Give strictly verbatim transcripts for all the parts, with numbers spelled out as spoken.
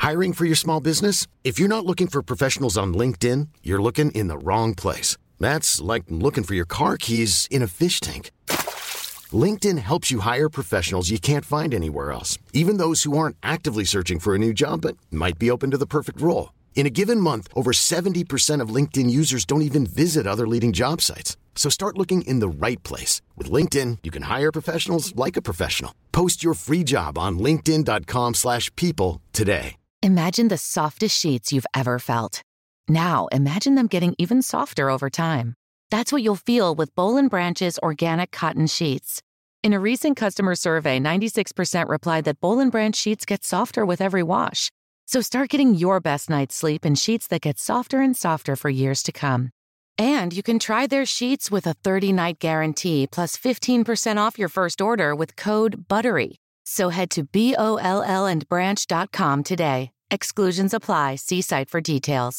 Hiring for your small business? If you're not looking for professionals on LinkedIn, you're looking in the wrong place. That's like looking for your car keys in a fish tank. LinkedIn helps you hire professionals you can't find anywhere else, even those who aren't actively searching for a new job but might be open to the perfect role. In a given month, over seventy percent of LinkedIn users don't even visit other leading job sites. So start looking in the right place. With LinkedIn, you can hire professionals like a professional. Post your free job on linkedin.com slash people today. Imagine the softest sheets you've ever felt. Now imagine them getting even softer over time. That's what you'll feel with Boll and Branch's organic cotton sheets. In a recent customer survey, ninety-six percent replied that Boll and Branch sheets get softer with every wash. So start getting your best night's sleep in sheets that get softer and softer for years to come. And you can try their sheets with a thirty-night guarantee plus fifteen percent off your first order with code BUTTERY. So head to B O L L and branch dot com today. Exclusions apply. See site for details.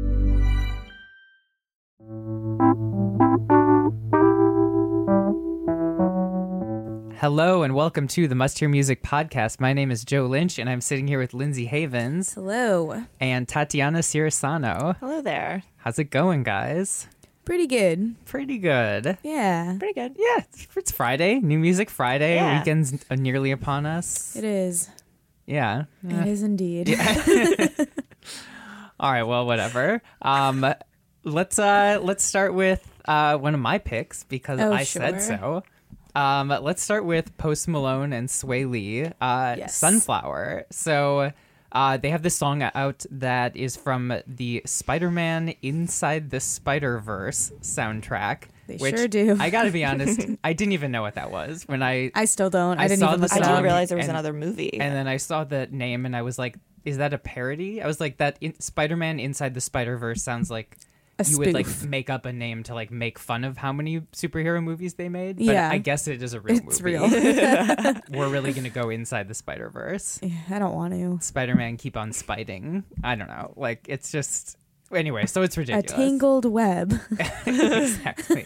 Hello and welcome to the Must Hear Music Podcast. My name is Joe Lynch and I'm sitting here with Lindsay Havens. Hello. And Tatiana Cirisano. Hello there. How's it going, guys? Pretty good. Pretty good. Yeah. Pretty good. Yeah, it's, it's Friday. New Music Friday. Yeah. Weekend's nearly upon us. It is. Yeah. It is indeed. Yeah. All right, well, whatever. Um, let's uh, let's start with uh, one of my picks because Oh, I sure. said so. Um, let's start with Post Malone and Sway Lee, uh, Yes. Sunflower. So uh, they have this song out that is from the Spider-Man Inside the Spider-Verse soundtrack. They which, sure do. I gotta be honest, I didn't even know what that was when I I still don't. I, I didn't saw even the look I it song up. didn't realize there was and- another movie. and then I saw the name and I was like, is that a parody? I was like, that in- Spider-Man Inside the Spider-Verse sounds like A you would like spoof. make up a name to like make fun of how many superhero movies they made. But Yeah. I guess it is a real It's movie. real. We're really going to go inside the Spider-Verse. Yeah, I don't want to. Spider-Man keep on spiting. I don't know. Like, it's just... Anyway, so it's A ridiculous. tangled web. Exactly.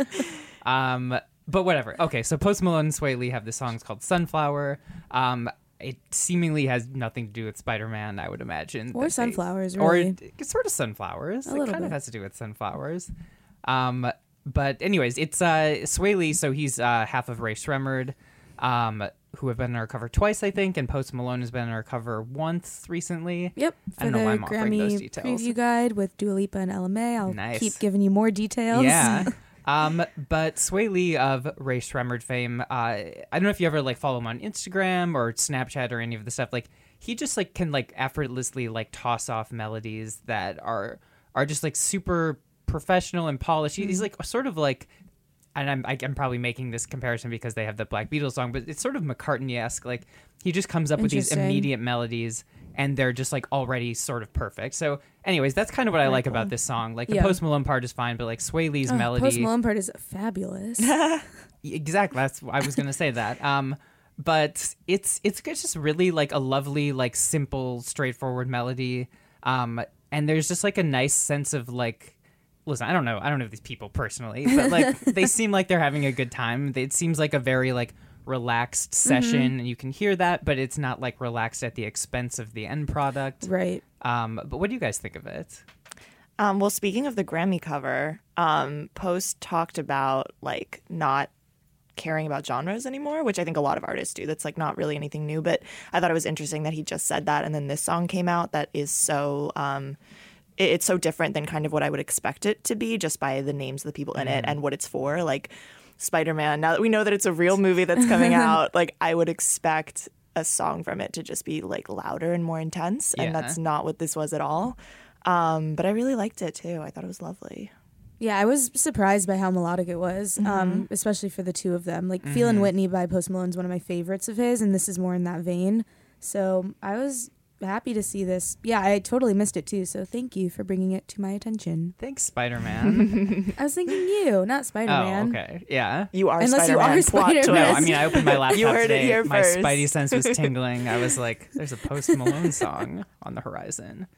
um, but whatever. Okay, so Post Malone and Sway Lee have this song called Sunflower. Um, it seemingly has nothing to do with Spider-Man, I would imagine. Or that they- sunflowers, Or really. it- it's sort of sunflowers. A it little kind of bit. has to do with sunflowers. Um, but anyways, it's uh, Sway Lee, so he's uh, half of Ray Shremmerd, um, who have been on our cover twice, I think, and Post Malone has been on our cover once recently. Yep. I For don't know the why I'm offering those Grammy details. preview guide with Dua Lipa and Ella Mai. I'll Nice. keep giving you more details. Yeah. Um, but Sway Lee of Ray Shremmerd fame, uh, I don't know if you ever like follow him on Instagram or Snapchat or any of the stuff. Like he just like can like effortlessly like toss off melodies that are are just like super professional and polished. He- He's like sort of like, and I'm I- I'm probably making this comparison because they have the Black Beatles song, but it's sort of McCartney-esque. Like he just comes up with these Interesting. immediate melodies. And they're just like already sort of perfect. So, anyways, that's kind of what I like about this song. Like the Yeah. Post Malone part is fine, but like Sway Lee's Oh, melody, Post Malone part is fabulous. exactly. That's I was gonna say that. Um, but it's it's it's just really like a lovely, like simple, straightforward melody. Um, and there's just like a nice sense of like, listen, I don't know, I don't know these people personally, but like they seem like they're having a good time. It seems like a very like relaxed session, and you can hear that, but it's not like relaxed at the expense of the end product. Right. Um, but what do you guys think of it? Um, well, speaking of the Grammy cover, um, Post talked about like not caring about genres anymore, which I think a lot of artists do. That's like not really anything new, but I thought it was interesting that he just said that, and then this song came out that is so um, it- it's so different than kind of what I would expect it to be just by the names of the people in it and what it's for. Like Spider-Man, now that we know that it's a real movie that's coming out, like I would expect a song from it to just be like louder and more intense, and Yeah. that's not what this was at all. Um, but I really liked it too. I thought it was lovely. Yeah, I was surprised by how melodic it was, um, especially for the two of them. Like, Feelin' Whitney by Post Malone's one of my favorites of his, and this is more in that vein. So I was happy to see this. Yeah, I totally missed it too, so thank you for bringing it to my attention. Thanks, Spider-Man. I was thinking you, not Oh, Spider-Man. okay. Yeah. You are Unless you Spider-Man. are Plot Spider-Man. No, twist. I mean, I opened my laptop You heard it today. here My first. spidey sense was tingling. I was like, there's a Post Malone song on the horizon.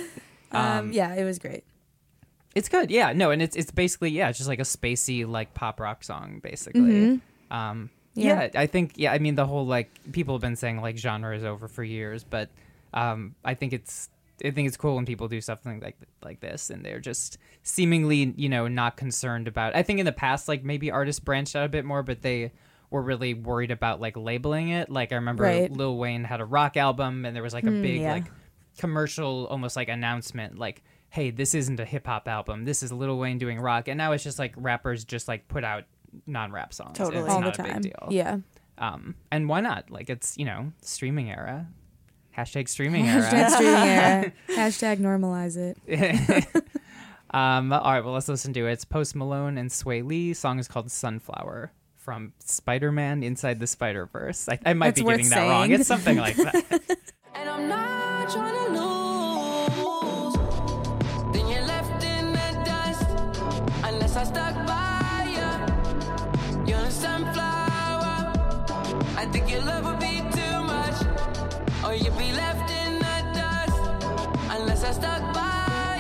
Um, yeah, it was great. It's good. Yeah. No, and it's it's basically, yeah, it's just like a spacey, like, pop rock song, basically. Mm-hmm. Um, Yeah. yeah. I think, yeah, I mean, the whole, like, people have been saying, like, genre is over for years, but um, I think it's I think it's cool when people do something like like this and they're just seemingly, you know, not concerned about. I think in the past, like maybe artists branched out a bit more, but they were really worried about like labeling it. Like I remember Right. Lil Wayne had a rock album and there was like a Mm, big yeah. like commercial, almost like announcement, like, hey, this isn't a hip hop album. This is Lil Wayne doing rock. And now it's just like rappers just like put out non-rap songs. and Totally. It's all the not a time. big deal. Yeah. Um, and why not? Like it's, you know, streaming era. Hashtag streaming era. Hashtag streaming era. Hashtag normalize it. um, all right, well, let's listen to it. It's Post Malone and Sway Lee. Song is called Sunflower from Spider-Man Inside the Spider-Verse. I, I might That's be worth getting that wrong. saying. It's something like that. And I'm not trying to lose. Then you're left in the dust. Unless I stuck by you. You're a sunflower. I think your love would be too much. Or you'd be left in the dust. Unless I stuck by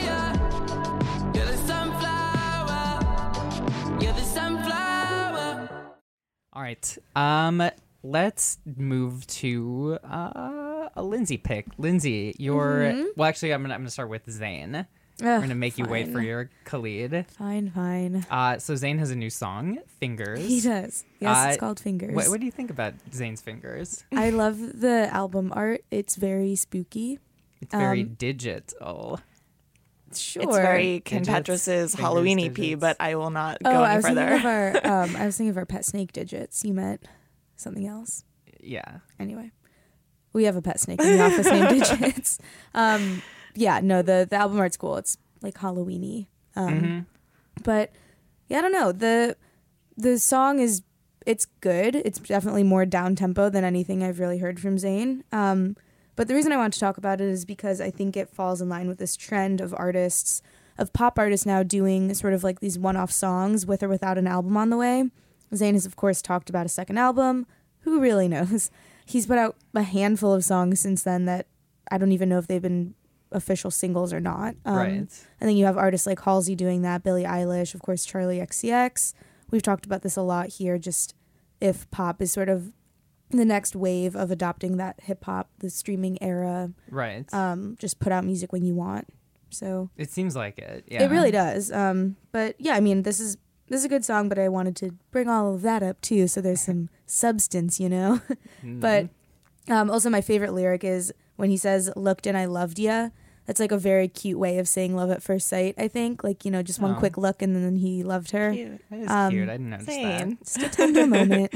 you. You're the sunflower. You're the sunflower. All right. Um, let's move to uh, a Lindsay pick. Lindsay, you're well. Actually, I'm gonna I'm gonna start with Zayn. We're gonna make you wait for fine. your Khalid. Fine, fine. Uh, so Zayn has a new song, Fingers. He does. Yes, Uh, it's called Fingers. What, what do you think about Zayn's Fingers? I love the album art. It's very spooky. It's very Um, digital. Sure. It's very Ken Digits, Petrus's fingers, Halloween E P, digits. but I will not Oh, go I any was thinking further. of our. Um, I was thinking of our pet snake digits. You meant something else. Yeah. Anyway, we have a pet snake in the office named Digits. Um, yeah, no, the the album art's cool. It's like Halloweeny. Um, Mhm. But yeah, I don't know. the The song is it's good. It's definitely more down tempo than anything I've really heard from Zayn. Um, but the reason I want to talk about it is because I think it falls in line with this trend of artists, of pop artists now doing sort of like these one off songs with or without an album on the way. Zayn has of course talked about a second album. Who really knows? He's put out a handful of songs since then that I don't even know if they've been official singles or not. Um, Right. And then you have artists like Halsey doing that, Billie Eilish, of course, Charlie X C X. We've talked about this a lot here, just if pop is sort of the next wave of adopting that hip hop, the streaming era, Right. um, just put out music when you want. So it seems like it. Yeah. it really does. Um, but yeah, I mean, this is this is a good song, but I wanted to bring all of that up too, so there's some substance, you know. Mhm. But um, also, my favorite lyric is when he says, "Looked and I loved ya." That's like a very cute way of saying love at first sight, I think. Like, you know, just one Oh. quick look and then he loved her. Cute. That is um, cute. I didn't notice Zayn. that. Just a tender moment.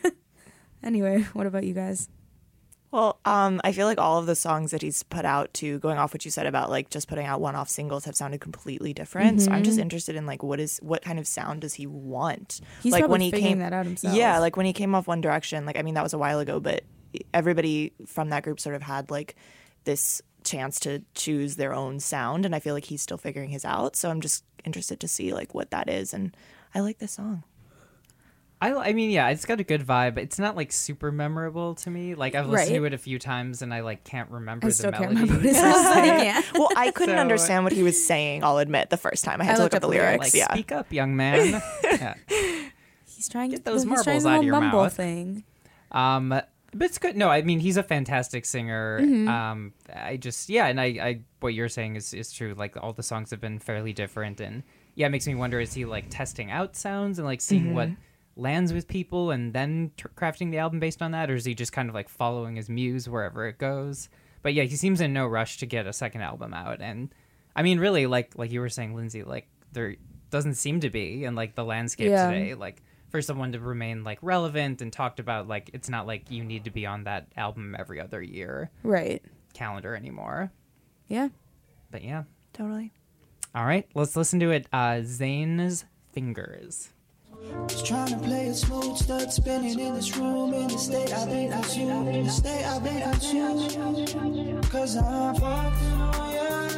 Anyway, what about you guys? Well, um, I feel like all of the songs that he's put out, to going off what you said about like just putting out one-off singles, have sounded completely different. So I'm just interested in like what is what kind of sound does he want? He's like probably when he figuring came, that out himself. yeah, like when he came off One Direction. Like I mean that was a while ago, but everybody from that group sort of had like this chance to choose their own sound, and I feel like he's still figuring his out. So I'm just interested to see like what that is, and I like this song. I, I mean, yeah, it's got a good vibe. It's not like super memorable to me. Like I've listened Right. to it a few times and I like can't remember I the still melody. can't remember what his first thing. Yeah. Well, I couldn't So- understand what he was saying. I'll admit the first time I had I to looked look up the up the lyrics. lyrics. Like, yeah, speak up, young man. yeah. He's trying Get to those he's marbles trying the out of whole your mumble mouth. thing. Um, but it's good. No, I mean he's a fantastic singer. Mm-hmm. Um, I just yeah, and I, I what you're saying is is true. Like all the songs have been fairly different, and yeah, it makes me wonder: is he like testing out sounds and like seeing Mm-hmm. what lands with people, and then t- crafting the album based on that, or is he just kind of like following his muse wherever it goes? But yeah, he seems in no rush to get a second album out, and I mean, really, like like you were saying, Lindsay, like there doesn't seem to be in like the landscape Yeah. today, like. For someone to remain like relevant and talked about, like it's not like you need to be on that album every other year Right. calendar anymore. Yeah. But yeah, totally. all right, let's listen to it. Uh, Zayn's Fingers. Just trying to play it smooth, start spinning in this room. In the state I've been at you, in the state I've been at you. Cause I'm fucking on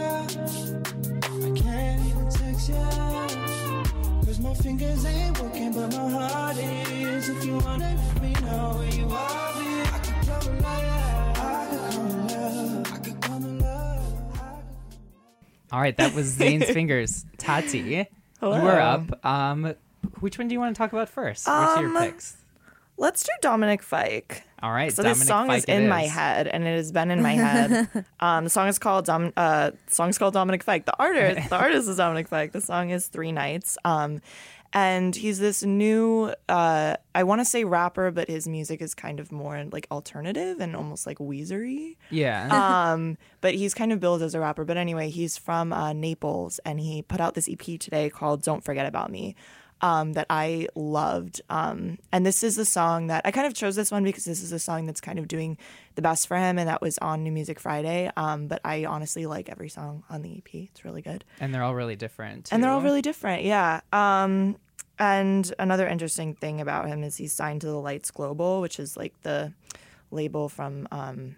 ya. I can't even text ya. Cause my fingers ain't working, but my heart is. If you wanna let me know where you are, babe, I could come in love. I could come in love. I could come in love. All right, that was Zayn's Fingers. Tati, Hello. you are up. Um, which one do you want to talk about first? What's your Um, picks? Let's do Dominic Fike. All right. So Dominic this song Fike is it in my is. head, and it has been in my head. um, the song is called Dom. Uh, the song's called Dominic Fike. The artist, the artist is Dominic Fike. The song is Three Nights. Um, and he's this new, uh, I want to say rapper, but his music is kind of more like alternative and almost like Weezer-y. Yeah. Um, but he's kind of billed as a rapper. But anyway, he's from uh, Naples, and he put out this E P today called "Don't Forget About Me." Um, that I loved. Um, and this is the song that I kind of chose this one because this is a song that's kind of doing the best for him, and that was on New Music Friday. Um, but I honestly like every song on the E P. It's really good. And they're all really different. And they're all too. really different, yeah. Um, and another interesting thing about him is he's signed to the Lights Global, which is like the label from um,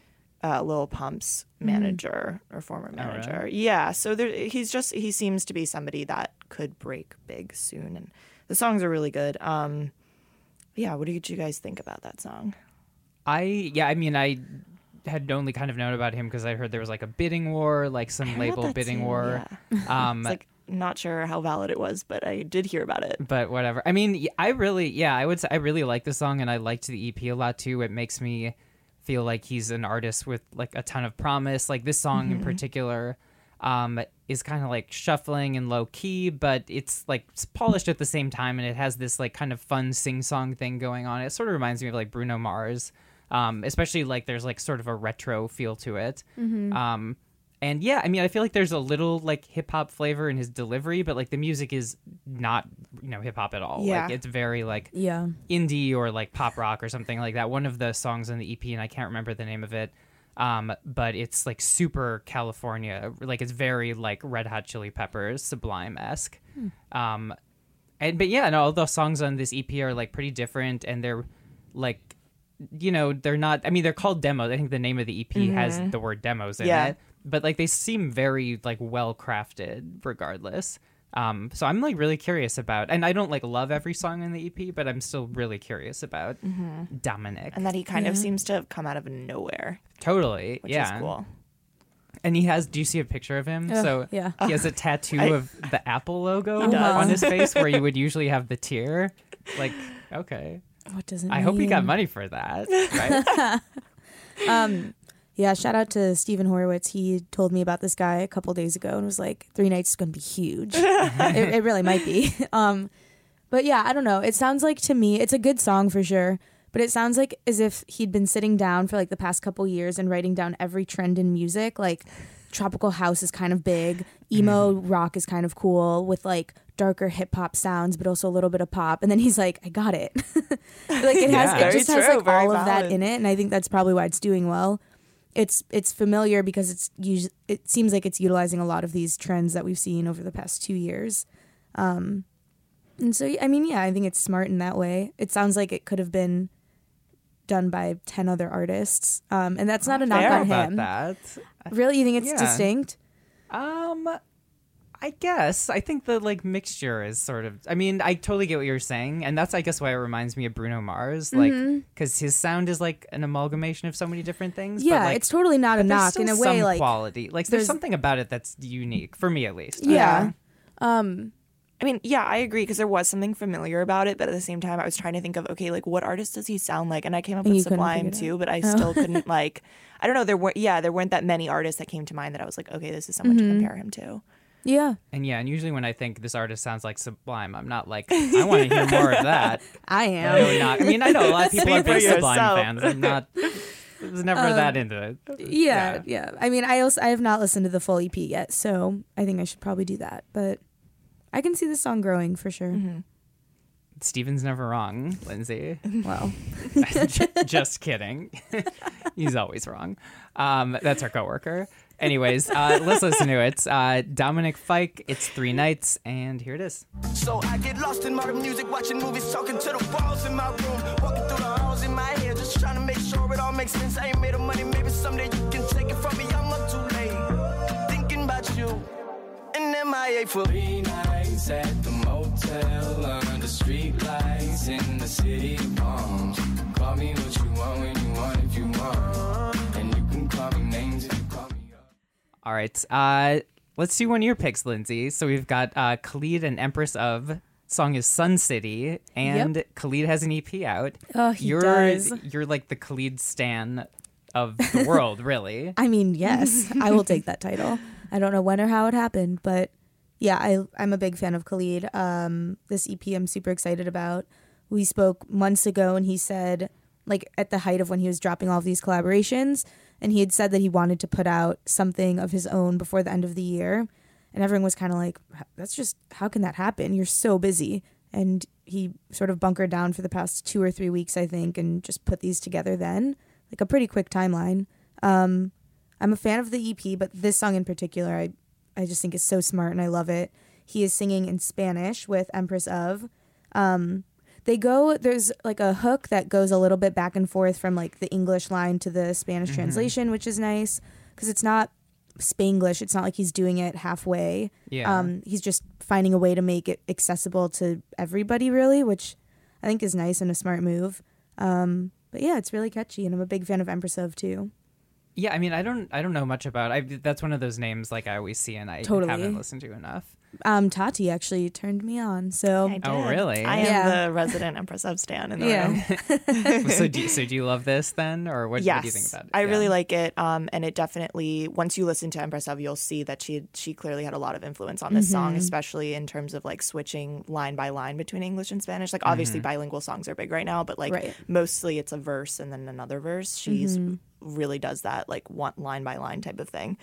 uh, Lil Pump's manager or former manager. really? Yeah, so there, he's just he seems to be somebody that could break big soon, and the songs are really good. Um, yeah, what did you guys think about that song? I yeah, I mean, I had only kind of known about him because I heard there was like a bidding war, like some I heard label that bidding too, war. yeah. Um, It's like not sure how valid it was, but I did hear about it. but whatever. I mean, y- I really, yeah, I would say I really like the song, and I liked the E P a lot too. It makes me feel like he's an artist with like a ton of promise. Like this song Mm-hmm. in particular um, is kind of like shuffling and low key, but it's like it's polished at the same time, and it has this like kind of fun sing song thing going on. It sort of reminds me of like Bruno Mars, um, especially like there's like sort of a retro feel to it. Um, and yeah, I mean, I feel like there's a little like hip hop flavor in his delivery, but like the music is not, you know, hip hop at all. Yeah. Like it's very like Yeah. indie or like pop rock or something like that. One of the songs on the E P, and I can't remember the name of it, um, but it's like super California. Like it's very like Red Hot Chili Peppers, Sublime esque. Um, and but yeah, no, all the songs on this E P are like pretty different, and they're like, you know, they're not. I mean, they're called demos. I think the name of the E P has the word demos in Yeah. it, but like they seem very like well crafted, regardless. Um, so I'm like really curious about, and I don't like love every song in the E P, but I'm still really curious about Dominic. And that he kind of seems to have come out of nowhere, Totally, which yeah. is cool. And he has. Do you see a picture of him? Ugh, so yeah. he has a tattoo I- of the Apple logo He does. on his face, where you would usually have the tear. Like, okay, What does it I mean? hope he got money for that. Right? Um, yeah, shout out to Stephen Horowitz. He told me about this guy a couple days ago and was like, Three Nights is going to be huge. it, it really might be. Um, but yeah, I don't know. It sounds like to me, it's a good song for sure. But it sounds like as if he'd been sitting down for like the past couple years and writing down every trend in music. Like tropical house is kind of big. Emo rock is kind of cool with like darker hip hop sounds, but also a little bit of pop. And then he's like, I got it. like it has, Yeah. it Very just has true, like very all of that valid. in it. And I think that's probably why it's doing well. It's it's familiar because it's us- it seems like it's utilizing a lot of these trends that we've seen over the past two years. Um, and so, I mean, yeah, I think it's smart in that way. It sounds like it could have been done by ten other artists. Um, and that's not a knock Fair on about him. that. Really? You think it's Yeah. distinct? Um, I guess I think the like mixture is sort of. I mean, I totally get what you're saying, and that's I guess why it reminds me of Bruno Mars, like because his sound is like an amalgamation of so many different things. Yeah, but, like, it's totally not a but there's knock still in a some way. Like, quality, like there's, there's- something about it that's unique for me at least. yeah. Um, I mean, yeah, I agree because there was something familiar about it, but at the same time, I was trying to think of okay, like what artist does he sound like? And I came up And with you couldn't Sublime figure it too, out. but I Oh. still couldn't like. I don't know. There were yeah, there weren't that many artists that came to mind that I was like, okay, this is someone Mm-hmm. to compare him to. yeah, And yeah, and usually when I think this artist sounds like Sublime, I'm not like I want to hear more of that. I am. No, not. I mean, I know a lot of people are Speak for big Sublime yourself. fans. I'm not. I was never Um, that into it. Yeah, yeah. I mean, I also I have not listened to the full E P yet, so I think I should probably do that. But I can see the song growing for sure. Steven's never wrong, Lindsay. Wow. Just kidding. He's always wrong. Um, that's our coworker. Anyways, uh, let's listen to it. Uh, Dominic Fike, it's Three Nights, and here it is. So I get lost in modern music, watching movies, talking to the walls in my room, walking through the halls in my head, just trying to make sure it all makes sense. I ain't made of money, maybe someday you can take it from me. I'm up too late, thinking about you, and M I A for Three nights at the motel under street lights in the city of palms. Call me what you want when you want if you want, and you can call me names if you call me up. All right. Uh, let's do one of your picks, Lindsay. So we've got uh, Khalid and Empress of Song is Sun City, and yep. Khalid has an E P out. Oh, he you're, does. You're like the Khalid stan of the world, really. I mean, yes, I will take that title. I don't know when or how it happened, but yeah, I, I'm a big fan of Khalid. Um, this E P I'm super excited about. We spoke months ago, and he said, like, at the height of when he was dropping all of these collaborations, and he had said that he wanted to put out something of his own before the end of the year. And everyone was kind of like, that's just, how can that happen? You're so busy. And he sort of bunkered down for the past two or three weeks, I think, and just put these together then. Like a pretty quick timeline. Um, I'm a fan of the E P, but this song in particular, I, I just think is so smart and I love it. He is singing in Spanish with Empress of. Um, they go, there's like a hook that goes a little bit back and forth from like the English line to the Spanish mm-hmm. translation, which is nice because it's not Spanglish. It's not like he's doing it halfway. Yeah. Um, he's just finding a way to make it accessible to everybody, really, which I think is nice and a smart move. Um, but yeah, it's really catchy, and I'm a big fan of Empress of too. Yeah, I mean, I don't, I don't know much about. I that's one of those names like I always see, and I totally. haven't listened to enough. Um, Tati actually turned me on. So I did. Oh, really? I am yeah. the resident Empress of stan in the yeah. room. so, do you, so do you love this then, or what, yes, what do you think about it? I yeah. really like it, um, and it definitely. Once you listen to Empress of, you'll see that she she clearly had a lot of influence on this mm-hmm. song, especially in terms of like switching line by line between English and Spanish. Like obviously mm-hmm. bilingual songs are big right now, but like right. mostly it's a verse and then another verse. She's mm-hmm. really does that like one line by line type of thing.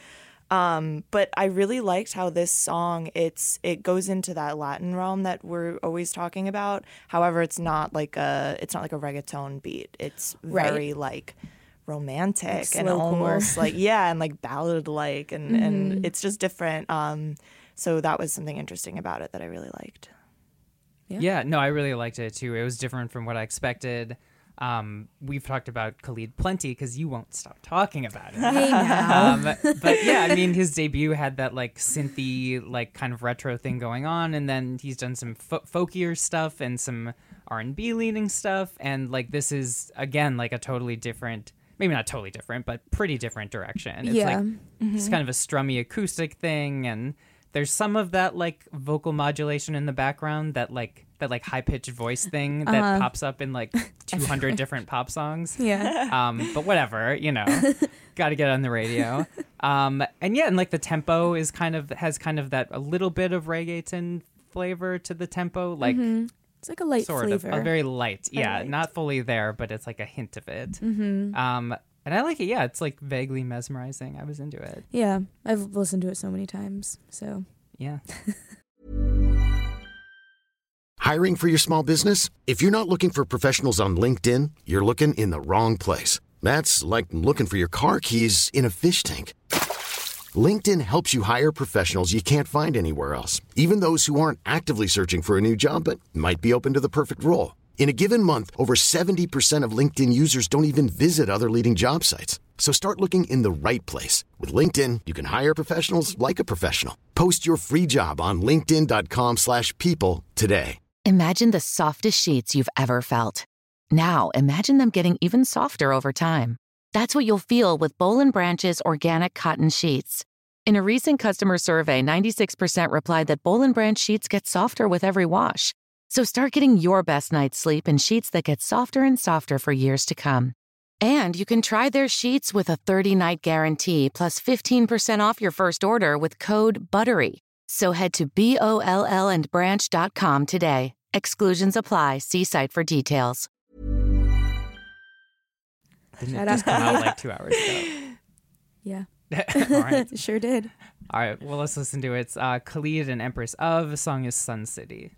Um, but I really liked how this song, it's it goes into that Latin realm that we're always talking about. However, it's not like a it's not like a reggaeton beat. It's very right. like romantic like and almost like yeah, and like ballad like and, mm-hmm. and it's just different. Um, so that was something interesting about it that I really liked. Yeah. yeah, no, I really liked it too. It was different from what I expected. Um, we've talked about Khalid plenty because you won't stop talking about it. Hey now. Um, but yeah, I mean, his debut had that like synthy, like kind of retro thing going on, and then he's done some fo- folkier stuff and some R and B leaning stuff, and like this is again like a totally different, maybe not totally different, but pretty different direction. It's yeah. like mm-hmm. it's kind of a strummy acoustic thing, and there's some of that like vocal modulation in the background that like. That like high pitched voice thing that uh-huh. pops up in like two hundred different pop songs. Yeah. Um, but whatever, you know, got to get on the radio. Um, and yeah, and like the tempo is kind of has kind of that a little bit of reggaeton flavor to the tempo, like mm-hmm. it's like a light sort flavor, of a very light. Yeah, light. Not fully there, but it's like a hint of it. Mm-hmm. Um, and I like it. Yeah, it's like vaguely mesmerizing. I was into it. Yeah, I've listened to it so many times. So yeah. Hiring for your small business? If you're not looking for professionals on LinkedIn, you're looking in the wrong place. That's like looking for your car keys in a fish tank. LinkedIn helps you hire professionals you can't find anywhere else, even those who aren't actively searching for a new job but might be open to the perfect role. In a given month, over seventy percent of LinkedIn users don't even visit other leading job sites. So start looking in the right place. With LinkedIn, you can hire professionals like a professional. Post your free job on linkedin.com slash people today. Imagine the softest sheets you've ever felt. Now, imagine them getting even softer over time. That's what you'll feel with Boll and Branch's organic cotton sheets. In a recent customer survey, ninety-six percent replied that Boll and Branch sheets get softer with every wash. So start getting your best night's sleep in sheets that get softer and softer for years to come. And you can try their sheets with a thirty-night guarantee plus fifteen percent off your first order with code BUTTERY. So head to B O L L and branch dot com today. Exclusions apply. See site for details. Didn't it just come out like two hours ago? Yeah. All right. Sure did. All right. Well, let's listen to it. It's uh, Khalid and Empress of. The song is Sun City.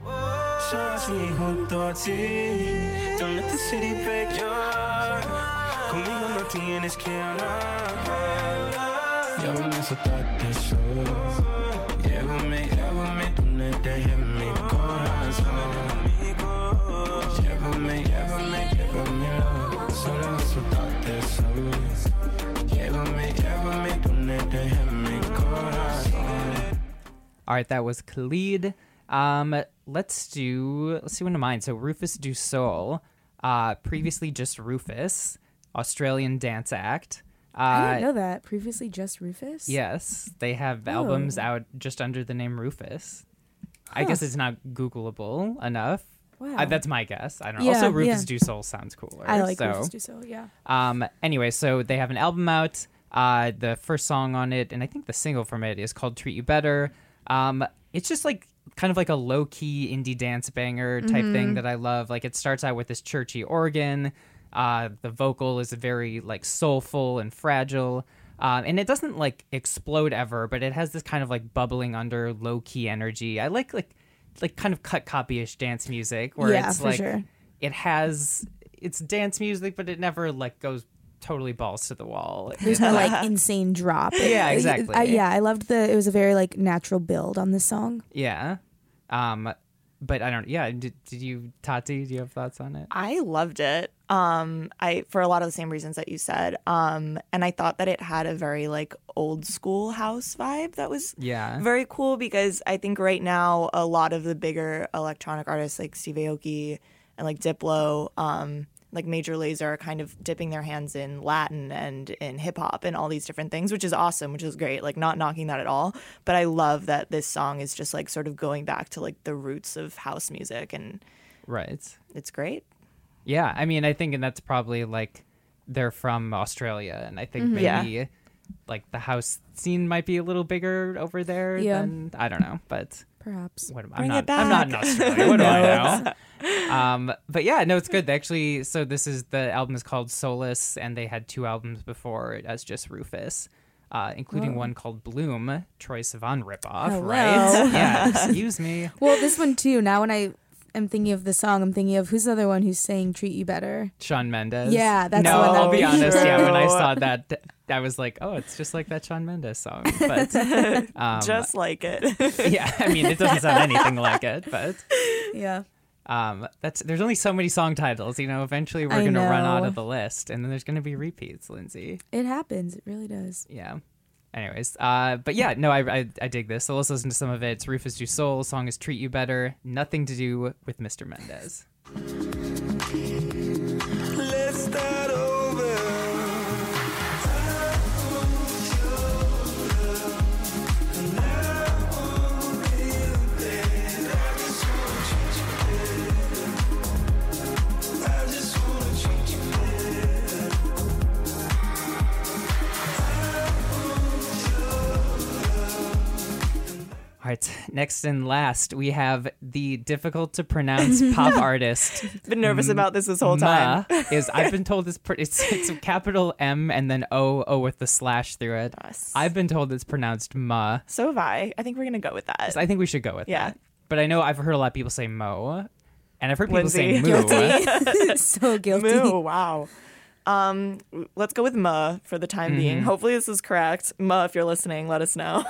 Don't let the city break your heart. Conmigo no tienes que hablar. Ya ven esa tarde solo. Llévame, llévame donde te lleve mi corazón. Llévame, llévame, llévame solo esa tarde solo. Llévame, llévame donde te lleve mi corazón. All right, that was Khalid. Um, let's do, let's see one of mine. So Rufus Du Sol, uh, previously just Rufus, Australian dance act. Uh, I didn't know that. Previously just Rufus? Yes, they have Oh. albums out just under the name Rufus. I guess it's not Googleable enough. Wow. Uh, that's my guess. I don't know. Yeah, also, Rufus yeah. Du Sol sounds cooler. I like so. Rufus Du Sol, yeah. Um, anyway, so they have an album out. Uh, the first song on it, and I think the single from it, is called Treat You Better. Um, it's just like kind of like a low-key indie dance banger type Mm-hmm. thing that I love. Like it starts out with this churchy organ. Uh, the vocal is very like soulful and fragile. Uh, and it doesn't like explode ever, but it has this kind of like bubbling under low-key energy. I like like like kind of cut copy-ish dance music where Yeah, it's for like sure. it has it's dance music, but it never like goes totally balls to the wall. There's no like insane drop. Yeah, It- exactly. I, yeah, I loved the. It was a very like natural build on this song. Yeah. Um, but I don't. Yeah. Did, did you, Tati? Do you have thoughts on it? I loved it. Um, I for a lot of the same reasons that you said. Um, and I thought that it had a very like old school house vibe that was Yeah. very cool because I think right now a lot of the bigger electronic artists like Steve Aoki and like Diplo, um, like Major Lazer are kind of dipping their hands in Latin and in hip hop and all these different things, which is awesome, which is great. Like not knocking that at all, but I love that this song is just like sort of going back to like the roots of house music, and Right. it's great. Yeah. I mean, I think, and that's probably like they're from Australia, and I think Yeah. maybe like the house scene might be a little bigger over there. Yeah. Than, I don't know, but. Perhaps. What am, I'm Bring not. it I'm not in back. Australia. What do I know? Um, but yeah, no, it's good. They actually, so this is the album is called Solace, and they had two albums before it as just Rufus, uh, including one called Bloom, Troye Sivan ripoff. Hello. Right? Yeah. Excuse me. Well, this one too. Now when I am thinking of the song, I'm thinking of who's the other one who's saying "Treat You Better." Shawn Mendes. Yeah, that's no. the one that I'll be was- honest. Yeah, when I True. saw that, I was like, oh, it's just like that Shawn Mendes song. But um, Just like it. yeah, I mean, it doesn't sound anything like it, but. Yeah. Um, that's there's only so many song titles, you know. Eventually, we're I gonna run out know. of the list, and then there's gonna be repeats, Lindsay. It happens. It really does. Yeah. Anyways, uh, but yeah, no, I, I I dig this. So let's listen to some of it. It's Rufus Du Sol. Song is "Treat You Better." Nothing to do with Mister Mendez. Let's start over. All right, next and last, we have the difficult to pronounce pop artist. Been nervous about this this whole time. Ma is I've been told it's pr- it's it's a capital M and then O O with the slash through it. Yes. I've been told it's pronounced Ma. So have I. I think we're gonna go with that. So I think we should go with Yeah. that. But I know I've heard a lot of people say Mo, and I've heard people say Lindsay. Moo. Guilty. So guilty. Moo, wow. Um, let's go with Ma for the time being. Hopefully this is correct. Ma, if you're listening, let us know.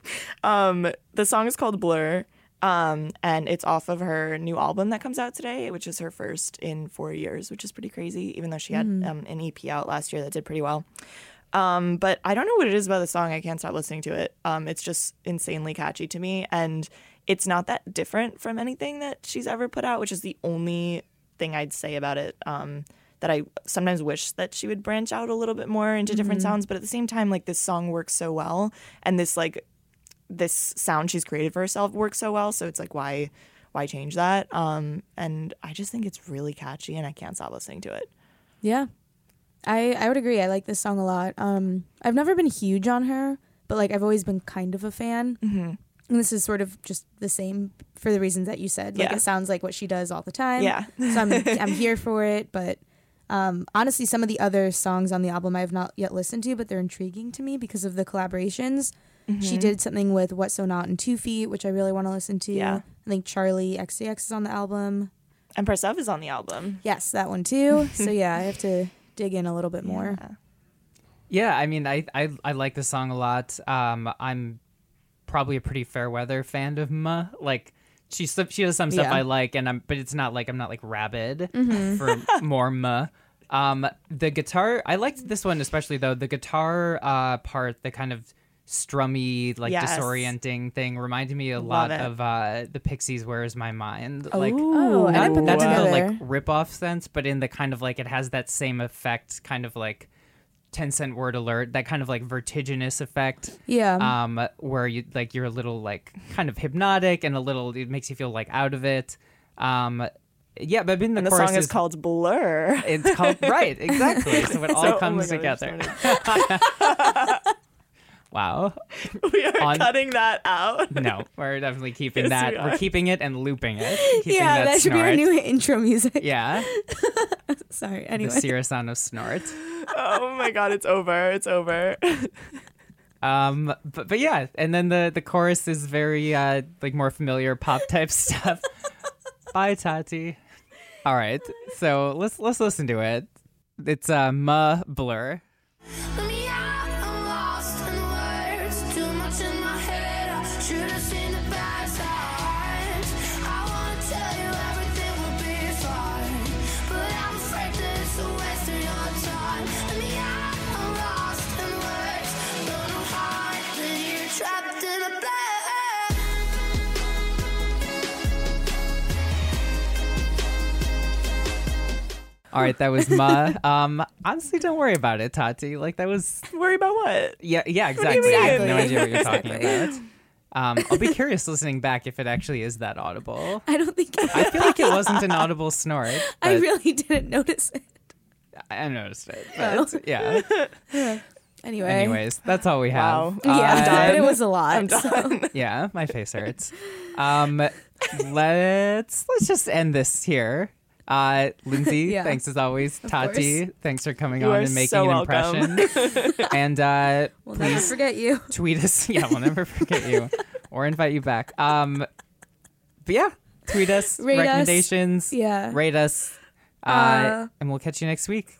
um, the song is called Blur, um, and it's off of her new album that comes out today, which is her first in four years, which is pretty crazy, even though she had um, an E P out last year that did pretty well. Um, but I don't know what it is about the song. I can't stop listening to it. Um, it's just insanely catchy to me, and it's not that different from anything that she's ever put out, which is the only thing I'd say about it. Um, that I sometimes wish that she would branch out a little bit more into different sounds, but at the same time, like this song works so well, and this like this sound she's created for herself works so well. So it's like, why, why change that? Um, and I just think it's really catchy, and I can't stop listening to it. Yeah. I, I would agree. I like this song a lot. Um, I've never been huge on her, but like I've always been kind of a fan. Mm-hmm. And this is sort of just the same for the reasons that you said. Like Yeah. it sounds like what she does all the time. Yeah. So I'm I'm here for it. But um, honestly, some of the other songs on the album I have not yet listened to, but they're intriguing to me because of the collaborations. She did something with What So Not and Two Feet, which I really want to listen to. Yeah. I think Charlie X C X is on the album. And Persev is on the album. Yes, that one too. So yeah, I have to dig in a little bit more. Yeah. Yeah, I mean, I, I I like the song a lot. Um, I'm probably a pretty fair weather fan of Ma. Like she she does some stuff Yeah. I like, and I'm but it's not like I'm not like rabid for more Ma. Um, the guitar, I liked this one especially though. The guitar uh, part, the kind of strummy, like Yes. disorienting thing, reminded me a Love lot it. of uh, the Pixies' "Where's My Mind." Like Oh, I didn't put that not in the together. like rip off sense, but in the kind of like it has that same effect, kind of like ten cent word alert, that kind of like vertiginous effect. Yeah. Um, where you like you're a little like kind of hypnotic and a little it makes you feel like out of it. Um, yeah, but in the, And the chorus song is, is called Blur. It's called right, exactly. So it all So, comes oh my God, together. Wow. We are On- cutting that out. No, we're definitely keeping Yes, that. we We're are. keeping it and looping it. Keeping yeah, that, should be our snort. new intro music. Yeah, Sorry. the Anyway. Sirasano snort. Oh my God, it's over. It's over. Um, but but yeah, and then the the chorus is very uh like more familiar pop type stuff. Bye, Tati. All right, so let's let's listen to it. It's uh Ma Blur. Let me out, I'm lost in words. Too much in my head, I should have seen the bad signs. I wanna tell you everything will be fine, but I'm afraid that it's a waste of your time. Let me out, I'm lost in words. Don't know how I feel, you're trapped in a blur. All right, that was Ma. Um, honestly, don't worry about it, Tati. Like that was Worry about what? yeah, yeah, do you exactly. I have mean? no idea what you're talking about. Um, I'll be curious listening back if it actually is that audible. I don't think I feel like it wasn't an audible snort. I but really didn't notice it. I noticed it. But yeah. Anyway. Anyways, that's all we have. Wow. Yeah, Uh, but it was a lot. I'm done. so- Yeah, my face hurts. Um, let's let's just end this here. Uh, Lindsay, Yeah. thanks as always. Tati, thanks for coming You on are and making so an welcome. impression. and uh, We'll never please forget you. tweet us. Yeah, we'll never forget you or invite you back. Um, but yeah, tweet us Rate us. recommendations. Yeah. Rate us. Uh, Uh, and we'll catch you next week.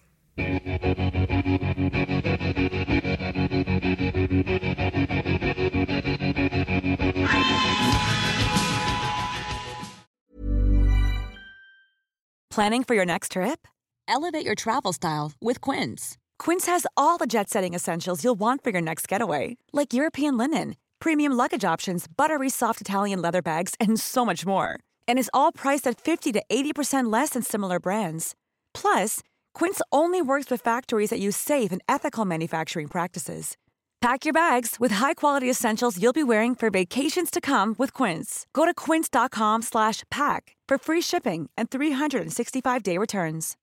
Planning for your next trip? Elevate your travel style with Quince. Quince has all the jet-setting essentials you'll want for your next getaway, like European linen, premium luggage options, buttery soft Italian leather bags, and so much more. And is all priced at fifty to eighty percent less than similar brands. Plus, Quince only works with factories that use safe and ethical manufacturing practices. Pack your bags with high-quality essentials you'll be wearing for vacations to come with Quince. Go to quince.com slash pack for free shipping and three sixty-five day returns.